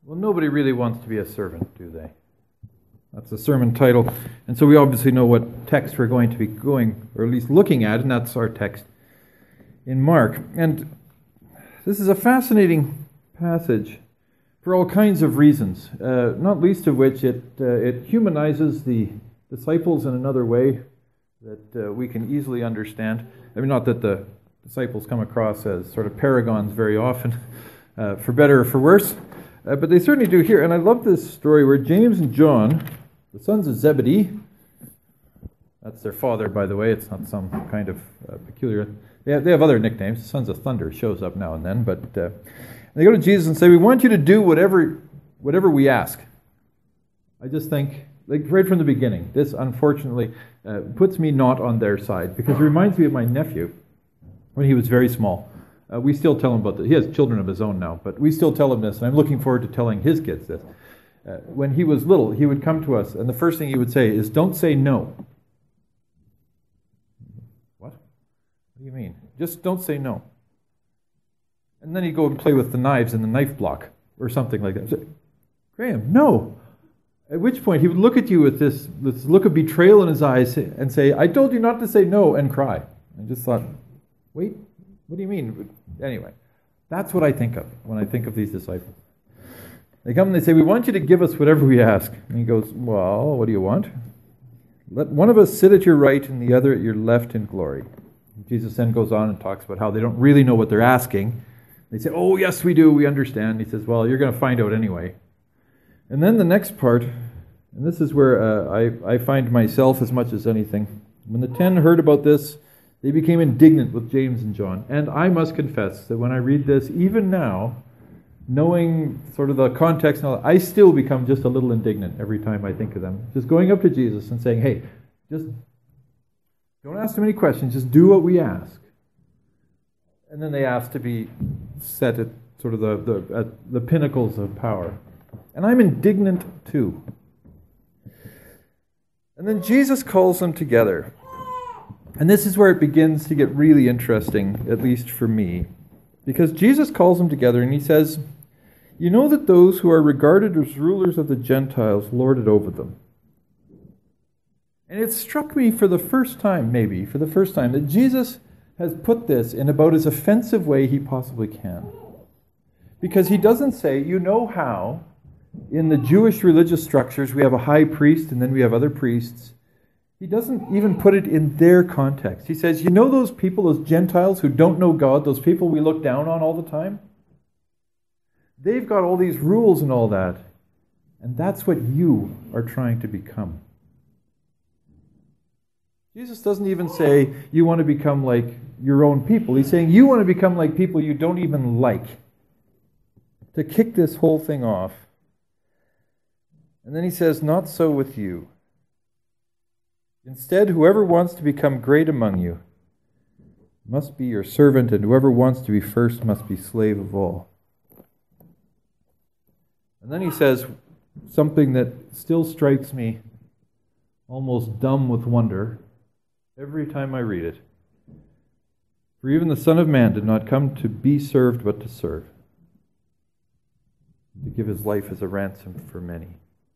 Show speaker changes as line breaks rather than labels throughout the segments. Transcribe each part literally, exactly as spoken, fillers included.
Well, nobody really wants to be a servant, do they? That's the sermon title. And so we obviously know what text we're going to be going, or at least looking at, and that's our text in Mark. And this is a fascinating passage for all kinds of reasons, uh, not least of which it uh, it humanizes the disciples in another way that uh, we can easily understand. I mean, not that the disciples come across as sort of paragons very often, uh, for better or for worse, uh, but they certainly do here. And I love this story where James and John, the sons of Zebedee, that's their father, by the way, it's not some kind of uh, peculiar, they have, they have other nicknames. The Sons of Thunder shows up now and then, but uh, they go to Jesus and say, we want you to do whatever whatever we ask. I just think, like right from the beginning, this unfortunately uh, puts me not on their side, because it reminds me of my nephew when he was very small. Uh, we still tell him about this. He has children of his own now, but we still tell him this, and I'm looking forward to telling his kids this. Uh, when he was little, he would come to us, and the first thing he would say is, don't say no. What? What do you mean? Just don't say no. And then he'd go and play with the knives in the knife block, or something like that. Say, Graham, no. At which point he would look at you with this, this look of betrayal in his eyes and say, I told you not to say no, and cry. I just thought, wait, what do you mean? Anyway, that's what I think of when I think of these disciples. They come and they say, we want you to give us whatever we ask. And he goes, well, what do you want? Let one of us sit at your right and the other at your left in glory. Jesus then goes on and talks about how they don't really know what they're asking. They say, oh, yes, we do, we understand. He says, well, you're going to find out anyway. And then the next part, and this is where uh, I, I find myself as much as anything. When the ten heard about this, they became indignant with James and John. And I must confess that when I read this, even now, knowing sort of the context, and all that, I still become just a little indignant every time I think of them. Just going up to Jesus and saying, hey, just don't ask too many questions, just do what we ask. And then they ask to be set at sort of the, the, at the pinnacles of power. And I'm indignant too. And then Jesus calls them together. And this is where it begins to get really interesting, at least for me. Because Jesus calls them together and he says, you know that those who are regarded as rulers of the Gentiles lord it over them. And it struck me for the first time, maybe, for the first time, that Jesus has put this in about as offensive way he possibly can. Because he doesn't say, you know how in the Jewish religious structures we have a high priest and then we have other priests. He doesn't even put it in their context. He says, you know those people, those Gentiles who don't know God, those people we look down on all the time? They've got all these rules and all that. And that's what you are trying to become. Jesus doesn't even say you want to become like your own people. He's saying you want to become like people you don't even like. To kick this whole thing off. And then he says, not so with you. Instead, whoever wants to become great among you must be your servant, and whoever wants to be first must be slave of all. And then he says something that still strikes me almost dumb with wonder every time I read it. For even the Son of Man did not come to be served, but to serve, to give his life as a ransom for many.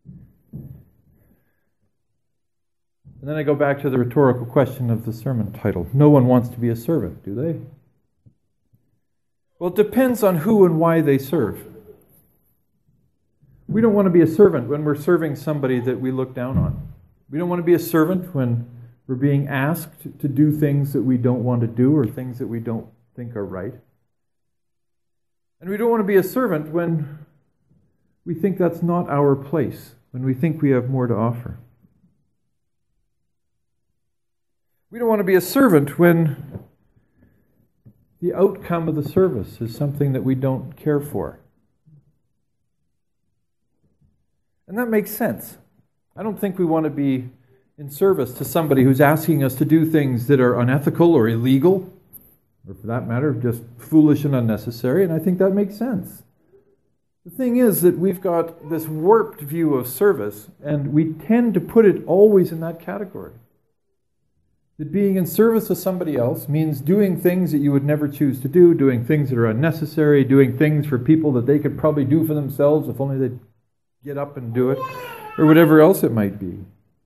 And then I go back to the rhetorical question of the sermon title. No one wants to be a servant, do they? Well, it depends on who and why they serve. We don't want to be a servant when we're serving somebody that we look down on. We don't want to be a servant when we're being asked to do things that we don't want to do or things that we don't think are right. And we don't want to be a servant when we think that's not our place, when we think we have more to offer. We don't want to be a servant when the outcome of the service is something that we don't care for. And that makes sense. I don't think we want to be in service to somebody who's asking us to do things that are unethical or illegal, or for that matter, just foolish and unnecessary, and I think that makes sense. The thing is that we've got this warped view of service, and we tend to put it always in that category. That being in service of somebody else means doing things that you would never choose to do, doing things that are unnecessary, doing things for people that they could probably do for themselves if only they'd get up and do it, or whatever else it might be.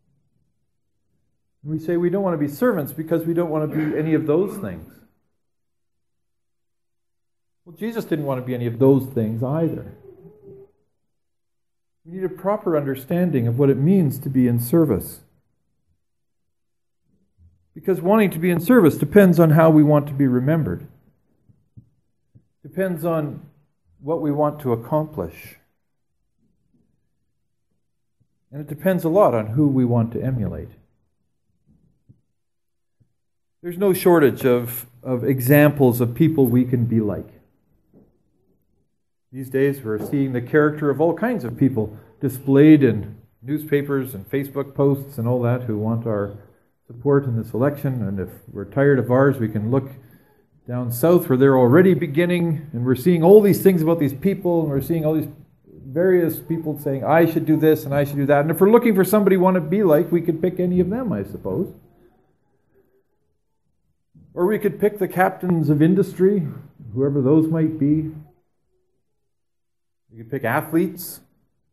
We say we don't want to be servants because we don't want to be any of those things. Well, Jesus didn't want to be any of those things either. We need a proper understanding of what it means to be in service. Because wanting to be in service depends on how we want to be remembered. Depends on what we want to accomplish. And it depends a lot on who we want to emulate. There's no shortage of, of examples of people we can be like. These days we're seeing the character of all kinds of people displayed in newspapers and Facebook posts and all that who want our support in this election. And if we're tired of ours, we can look down south where they're already beginning, and we're seeing all these things about these people, and we're seeing all these various people saying, I should do this and I should do that. And if we're looking for somebody we want to be like, we could pick any of them, I suppose. Or we could pick the captains of industry, whoever those might be. We could pick athletes.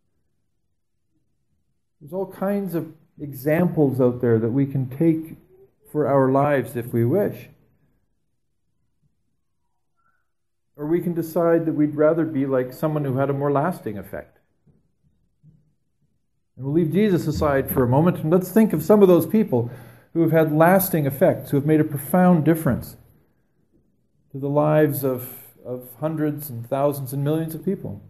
There's all kinds of examples out there that we can take for our lives if we wish. Or we can decide that we'd rather be like someone who had a more lasting effect. And we'll leave Jesus aside for a moment, and let's think of some of those people who have had lasting effects, who have made a profound difference to the lives of, of hundreds and thousands and millions of people.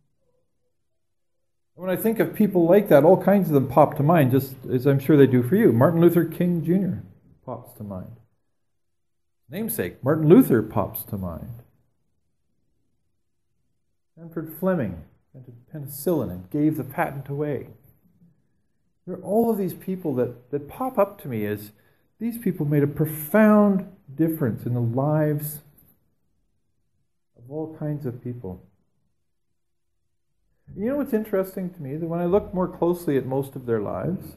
When I think of people like that, all kinds of them pop to mind, just as I'm sure they do for you. Martin Luther King Junior pops to mind. Namesake, Martin Luther pops to mind. Sanford Fleming invented penicillin and gave the patent away. There are all of these people that, that pop up to me as these people made a profound difference in the lives of all kinds of people. You know what's interesting to me? That when I look more closely at most of their lives,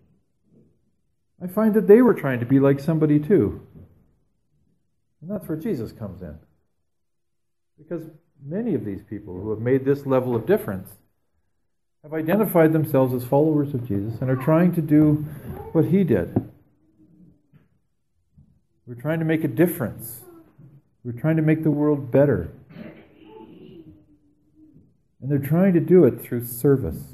I find that they were trying to be like somebody too. And that's where Jesus comes in. Because many of these people who have made this level of difference have identified themselves as followers of Jesus and are trying to do what he did. We're trying to make a difference. We're trying to make the world better. And they're trying to do it through service.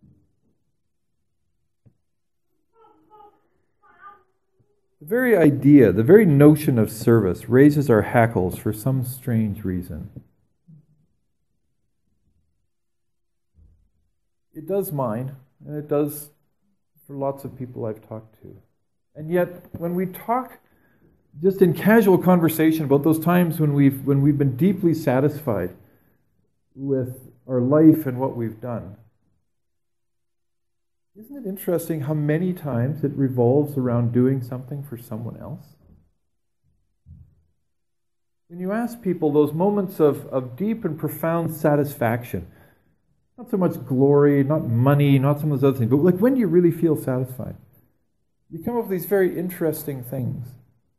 The very idea, the very notion of service raises our hackles for some strange reason. It does mine, and it does for lots of people I've talked to. And yet, when we talk just in casual conversation about those times when we've when we've been deeply satisfied with our life and what we've done, isn't it interesting how many times it revolves around doing something for someone else? When you ask people those moments of, of deep and profound satisfaction, not so much glory, not money, not some of those other things, but like, when do you really feel satisfied? You come up with these very interesting things.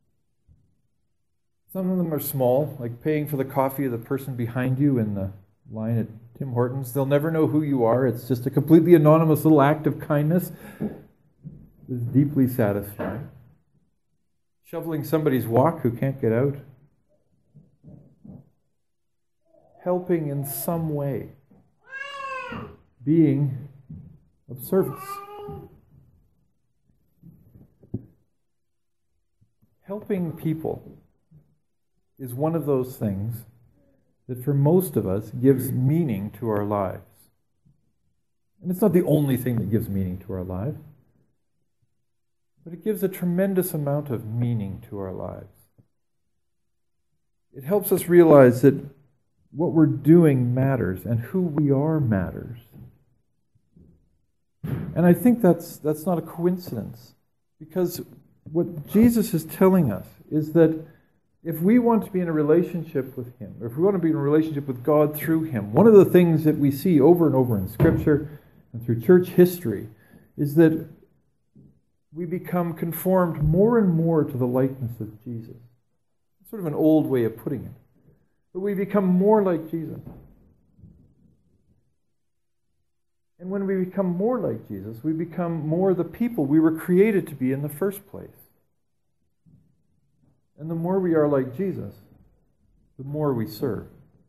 Some of them are small, like paying for the coffee of the person behind you in the line at Tim Hortons. They'll never know who you are. It's just a completely anonymous little act of kindness. It's deeply satisfying. Shoveling somebody's walk who can't get out. Helping in some way. Being of service. Helping people is one of those things that for most of us gives meaning to our lives. And it's not the only thing that gives meaning to our lives, but it gives a tremendous amount of meaning to our lives. It helps us realize that what we're doing matters and who we are matters. And I think that's that's not a coincidence, because what Jesus is telling us is that if we want to be in a relationship with him, or if we want to be in a relationship with God through him, one of the things that we see over and over in Scripture and through church history is that we become conformed more and more to the likeness of Jesus. It's sort of an old way of putting it. But we become more like Jesus. And when we become more like Jesus, we become more the people we were created to be in the first place. And the more we are like Jesus, the more we serve.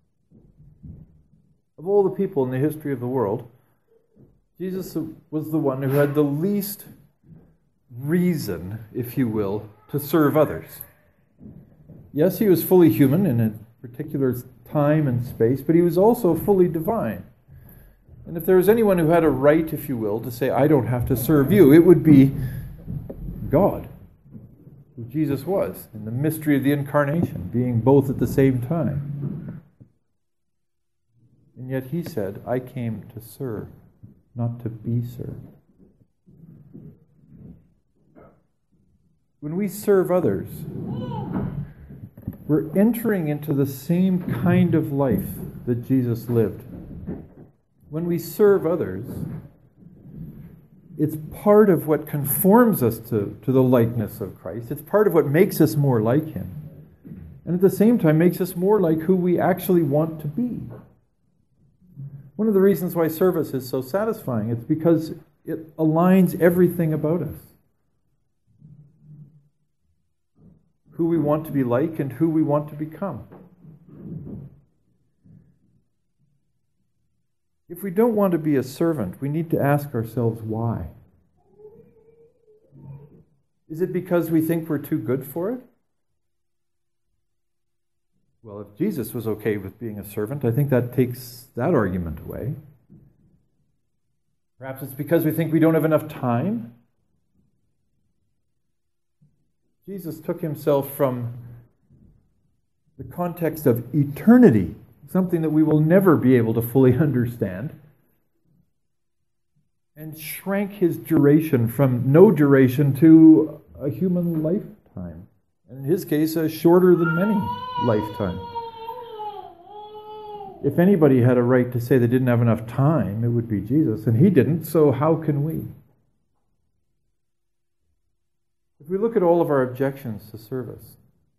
Of all the people in the history of the world, Jesus was the one who had the least reason, if you will, to serve others. Yes, he was fully human in a particular time and space, but he was also fully divine. And if there was anyone who had a right, if you will, to say, I don't have to serve you, it would be God, who Jesus was, in the mystery of the incarnation, being both at the same time. And yet he said, I came to serve, not to be served. When we serve others, we're entering into the same kind of life that Jesus lived. When we serve others, it's part of what conforms us to, to the likeness of Christ. It's part of what makes us more like him. And at the same time, makes us more like who we actually want to be. One of the reasons why service is so satisfying, it's because it aligns everything about us. Who we want to be like and who we want to become. If we don't want to be a servant, we need to ask ourselves why. Is it because we think we're too good for it? Well, if Jesus was okay with being a servant, I think that takes that argument away. Perhaps it's because we think we don't have enough time. Jesus took himself from the context of eternity, something that we will never be able to fully understand, and shrank his duration from no duration to a human lifetime. In his case, a shorter than many lifetime. If anybody had a right to say they didn't have enough time, it would be Jesus, and he didn't, so how can we? If we look at all of our objections to service,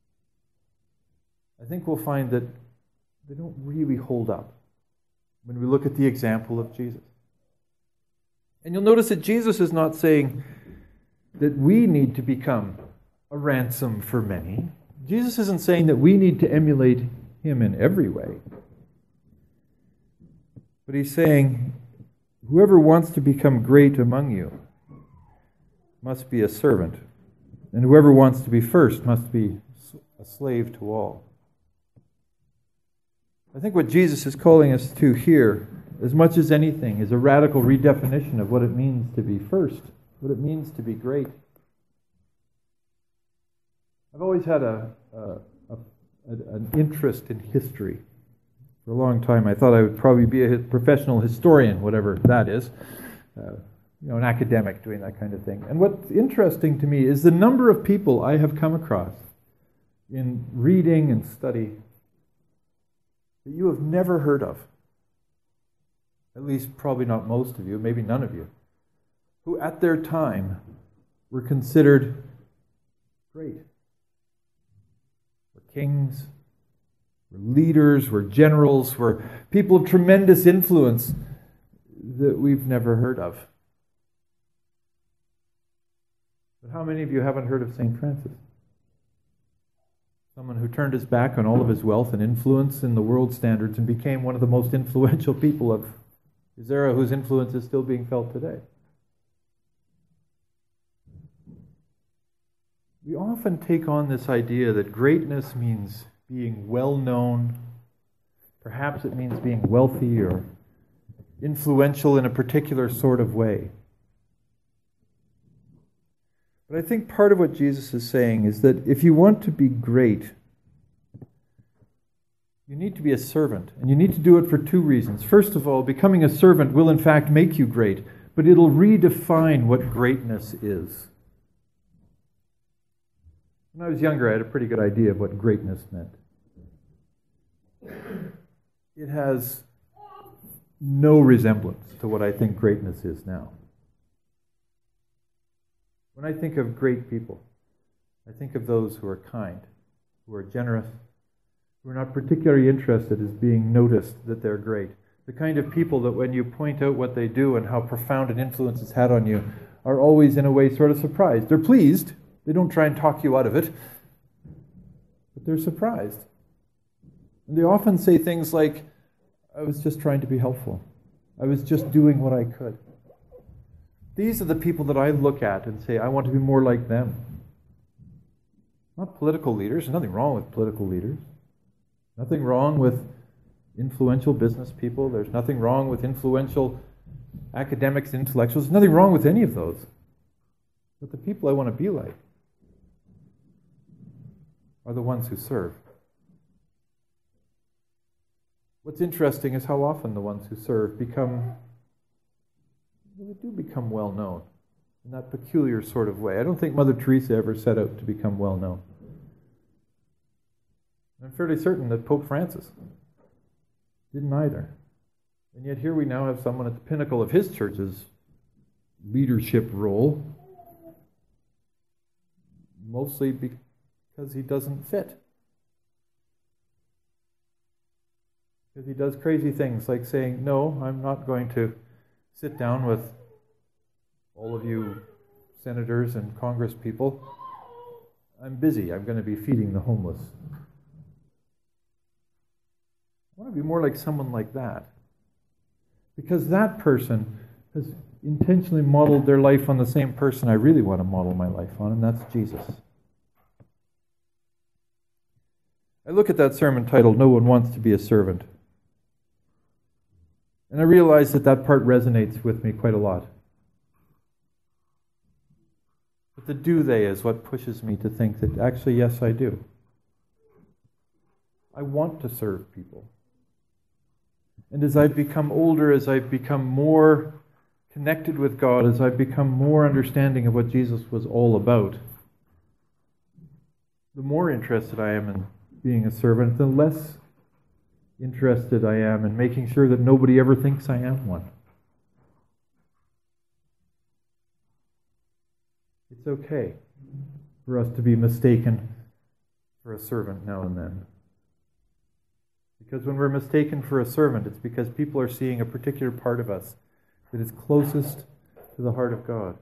I think we'll find that they don't really hold up when we look at the example of Jesus. And you'll notice that Jesus is not saying that we need to become a ransom for many. Jesus isn't saying that we need to emulate him in every way. But he's saying, whoever wants to become great among you must be a servant. And whoever wants to be first must be a slave to all. I think what Jesus is calling us to here, as much as anything, is a radical redefinition of what it means to be first, what it means to be great. I've always had a, a, a, an interest in history. For a long time, I thought I would probably be a professional historian, whatever that is. Uh, you know, an academic doing that kind of thing. And what's interesting to me is the number of people I have come across in reading and study that you have never heard of. At least probably not most of you, maybe none of you, who at their time were considered great. Were kings, were leaders, were generals, were people of tremendous influence that we've never heard of. But how many of you haven't heard of Saint Francis? Someone who turned his back on all of his wealth and influence in the world standards and became one of the most influential people of his era, whose influence is still being felt today. We often take on this idea that greatness means being well known. Perhaps it means being wealthy or influential in a particular sort of way. But I think part of what Jesus is saying is that if you want to be great, you need to be a servant. And you need to do it for two reasons. First of all, becoming a servant will in fact make you great, but it'll redefine what greatness is. When I was younger, I had a pretty good idea of what greatness meant. It has no resemblance to what I think greatness is now. When I think of great people, I think of those who are kind, who are generous, who are not particularly interested as being noticed that they're great. The kind of people that when you point out what they do and how profound an influence it's had on you, are always in a way sort of surprised. They're pleased. They don't try and talk you out of it. But they're surprised. And they often say things like, I was just trying to be helpful. I was just doing what I could. These are the people that I look at and say, I want to be more like them. Not political leaders. There's nothing wrong with political leaders. Nothing wrong with influential business people. There's nothing wrong with influential academics, intellectuals. There's nothing wrong with any of those. But the people I want to be like are the ones who serve. What's interesting is how often the ones who serve become, they do become well known in that peculiar sort of way. I don't think Mother Teresa ever set out to become well known. I'm fairly certain that Pope Francis didn't either. And yet here we now have someone at the pinnacle of his church's leadership role, mostly because he doesn't fit. Because he does crazy things like saying, no, I'm not going to sit down with all of you senators and Congress people. I'm busy. I'm going to be feeding the homeless. I want to be more like someone like that. Because that person has intentionally modeled their life on the same person I really want to model my life on, and that's Jesus. I look at that sermon titled, No One Wants to Be a Servant. And I realize that that part resonates with me quite a lot. But the do they is what pushes me to think that actually, yes, I do. I want to serve people. And as I've become older, as I've become more connected with God, as I've become more understanding of what Jesus was all about, the more interested I am in being a servant, the less interested I am in making sure that nobody ever thinks I am one. It's okay for us to be mistaken for a servant now and then. Because when we're mistaken for a servant, it's because people are seeing a particular part of us that is closest to the heart of God.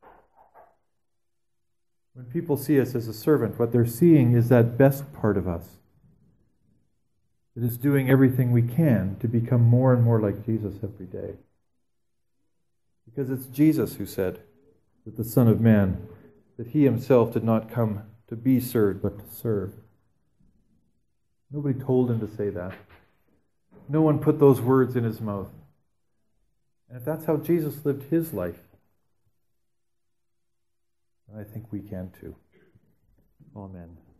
When people see us as a servant, what they're seeing is that best part of us that is doing everything we can to become more and more like Jesus every day. Because it's Jesus who said that the Son of Man, that he himself did not come to be served, but to serve. Nobody told him to say that. No one put those words in his mouth. And if that's how Jesus lived his life, then I think we can too. Amen.